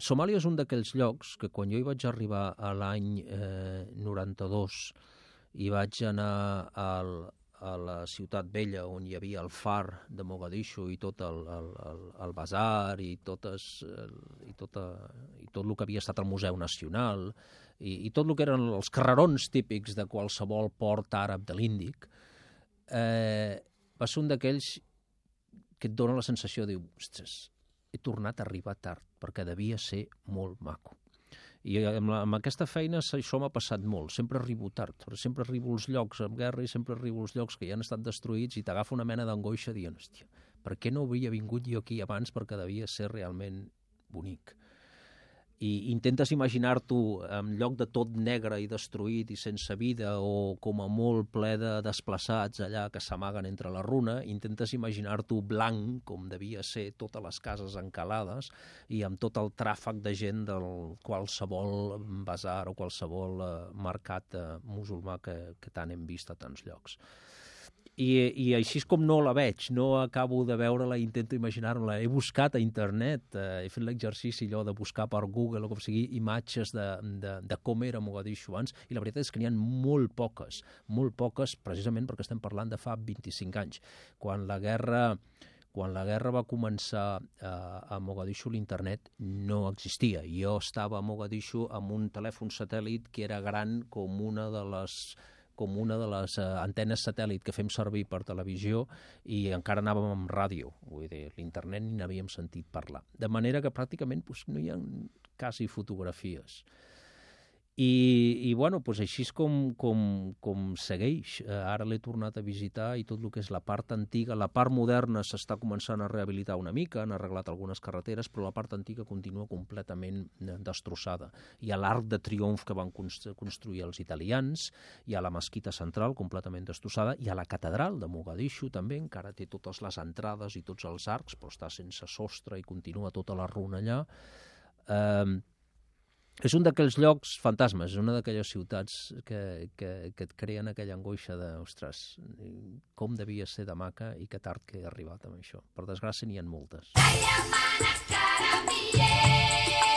Somàlia és un d'aquells llocs que quan jo hi vaig arribar a l'any 92 i vaig anar a la ciutat vella on hi havia el far de Mogadishu i tot el basar i tot el que havia estat el Museu Nacional i tot el que eren els carrerons típics de qualsevol port àrab de l'Índic, va ser un d'aquells que et dona la sensació de dir, ostres, he tornat a arribar tard, perquè devia ser molt maco. I amb aquesta feina això m'ha passat molt. Sempre arribo tard, sempre arribo als llocs en guerra i sempre arribo als llocs que ja han estat destruïts i t'agafa una mena d'angoixa dient, hòstia, per què no hauria vingut jo aquí abans perquè devia ser realment bonic? I intentes imaginar-t'ho en lloc de tot negre i destruït i sense vida o com a molt ple de desplaçats allà que s'amaguen entre la runa, intentes imaginar-t'ho blanc, com devia ser totes les cases encalades i amb tot el tràfic de gent del qualsevol basar o qualsevol mercat musulmà que tant hem vist a tants llocs. I així és com no la veig, no acabo de veure-la, intento imaginar-me-la. He buscat a internet, he fet l'exercici allò de buscar per Google o com sigui imatges de com era Mogadishu abans, i la veritat és que n'hi ha molt poques, precisament perquè estem parlant de fa 25 anys. Quan la guerra va començar a Mogadishu, l'internet no existia. Jo estava a Mogadishu amb un telèfon satèl·lit que era gran com una de les antenes satèl·lit que fem servir per televisió i encara anàvem amb ràdio. Vull dir, l'internet ni n'havíem sentit parlar. De manera que pràcticament no hi ha quasi fotografies. I bueno, així és com segueix. Ara l'he tornat a visitar i tot el que és la part antiga, la part moderna s'està començant a rehabilitar una mica, han arreglat algunes carreteres, però la part antiga continua completament destrossada. Hi ha l'Arc de Triomf que van construir els italians, hi ha la mesquita central completament destrossada, hi ha la catedral de Mogadishu també, encara té totes les entrades i tots els arcs, però està sense sostre i continua tota la runa allà. És un d'aquells llocs fantasmes, és una d'aquelles ciutats que et creen aquella angoixa de, ostres, com devia ser de maca i que tard que he arribat amb això. Per desgràcia n'hi ha moltes.